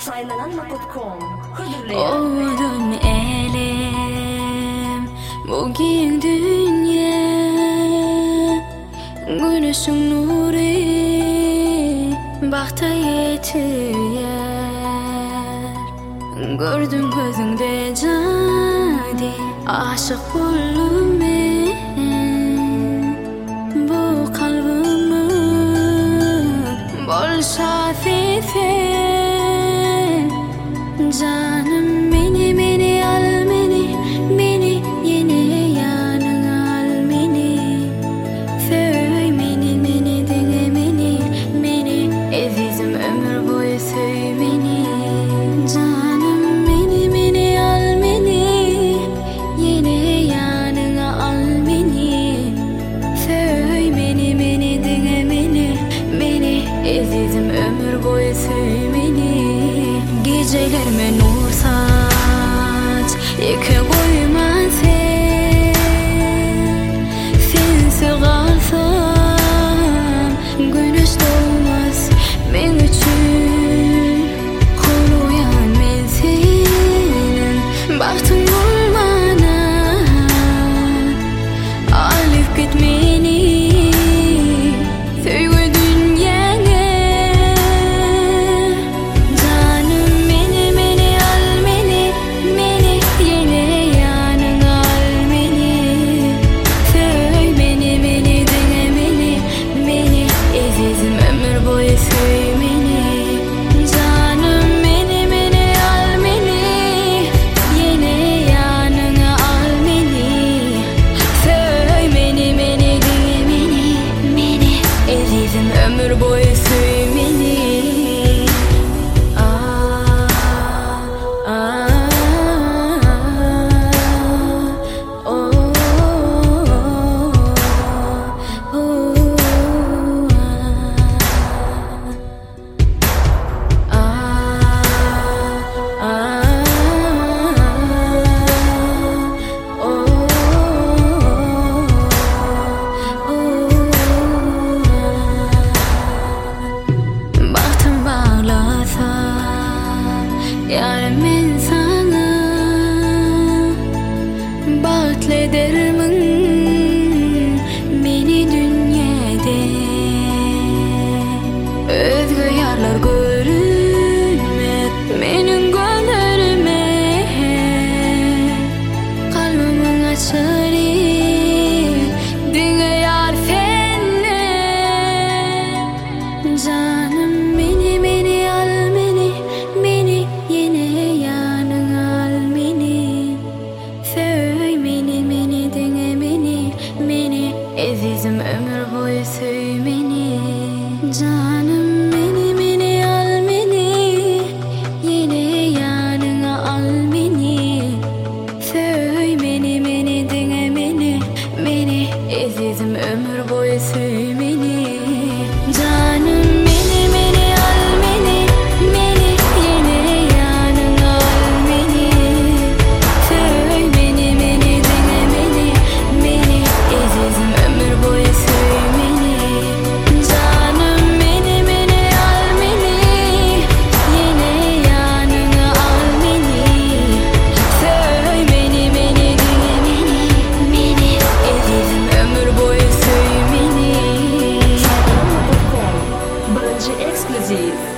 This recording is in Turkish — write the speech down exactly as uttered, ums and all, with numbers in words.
saylananma.com Oğlum elim bugün dünya güneşin nuru bakta yetiyor gördüm gözünde jadi aşık oldum ben bu kalbimi bol şafife canım beni beni al beni beni yine yanına al beni söyle beni beni dinle beni beni azizim ömür boyu söyle beni canım beni beni al beni yine yanına al beni söyle beni beni dinle beni beni azizim ömür boyu söyle beni gecelerime nur saç yıka koyma sen sensiz kalsam güneş doğmaz ben için kul uyan ben senin baktım olmana alıp gitmeni ömür boyu söyle beni ah, ah, oh, oh, oh, ah, ah, yarım ben sana bağıtlederim beni dünyada özgür yarlar görünmez benim gönlüme kalbimin açarı dinle yar seni canım beni beni al beni beni yine yanına al beni söyle beni beni dinle beni beni azizim ömür boyu söyle beni canım beni beni al beni yine yanına al beni söyle beni beni dinle beni beni azizim ömür boyu söyle beni canım exclusive.